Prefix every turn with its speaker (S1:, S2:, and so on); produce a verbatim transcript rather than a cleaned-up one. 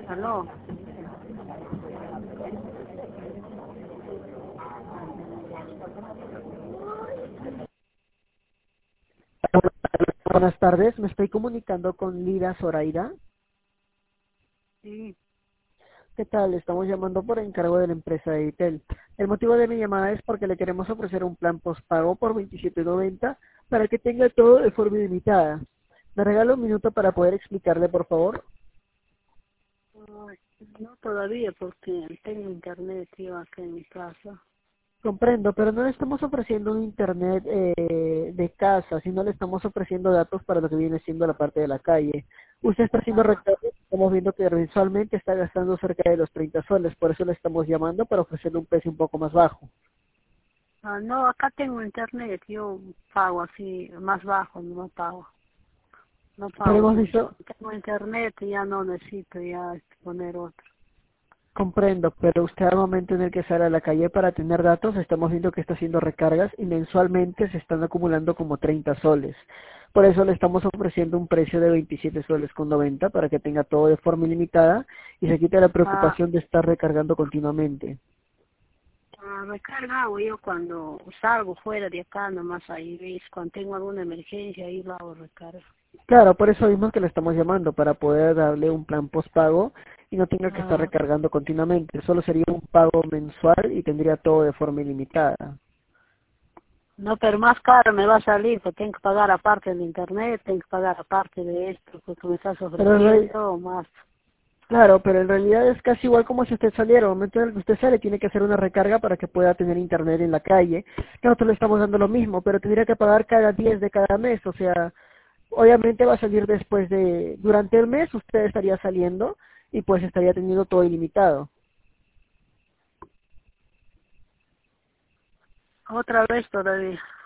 S1: Aló.
S2: Buenas tardes, me estoy comunicando con Lida Zoraida.
S1: Sí.
S2: ¿Qué tal? Estamos llamando por encargo de la empresa de Itel. El motivo de mi llamada es porque le queremos ofrecer un plan postpago por veintisiete noventa para que tenga todo de forma ilimitada. ¿Me regala un minuto para poder explicarle, por favor?
S1: Ay, no todavía porque tengo internet yo acá en mi casa.
S2: Comprendo, pero no le estamos ofreciendo un internet eh, de casa, sino le estamos ofreciendo datos para lo que viene siendo la parte de la calle. Usted está haciendo
S1: Ah,
S2: recargas, estamos viendo que mensualmente está gastando cerca de los treinta soles, por eso le estamos llamando para ofrecerle un precio un poco más bajo.
S1: ah, no, acá tengo internet, yo pago así, más bajo, no pago. No
S2: Pero
S1: pago
S2: hemos
S1: mucho.
S2: visto,
S1: Tengo internet y ya no necesito ya este, poner otro.
S2: comprendo, pero usted al momento en el que sale a la calle para tener datos, estamos viendo que está haciendo recargas y mensualmente se están acumulando como treinta soles. Por eso le estamos ofreciendo un precio de veintisiete soles con noventa para que tenga todo de forma ilimitada y se quite la
S1: Ah,
S2: preocupación de estar recargando continuamente.
S1: ah, recarga hago yo cuando salgo fuera de acá, nomás ahí ves, cuando tengo alguna emergencia, ahí lo hago recarga.
S2: Claro, por eso mismo que le estamos llamando, para poder darle un plan postpago y no tenga que estar
S1: Ah,
S2: recargando continuamente. Solo sería un pago mensual y tendría todo de forma ilimitada.
S1: no, pero más caro me va a salir, porque tengo que pagar aparte del internet, tengo que pagar aparte de esto, porque me estás
S2: Pero en real-
S1: ofreciendo más.
S2: Claro, pero en realidad es casi igual como si usted saliera. Al momento en el que usted sale, tiene que hacer una recarga para que pueda tener internet en la calle. Nosotros le estamos dando lo mismo, pero tendría que pagar cada diez de cada mes. O sea, obviamente va a salir después de, durante el mes usted estaría saliendo y pues estaría teniendo todo ilimitado.
S1: Otra vez todavía.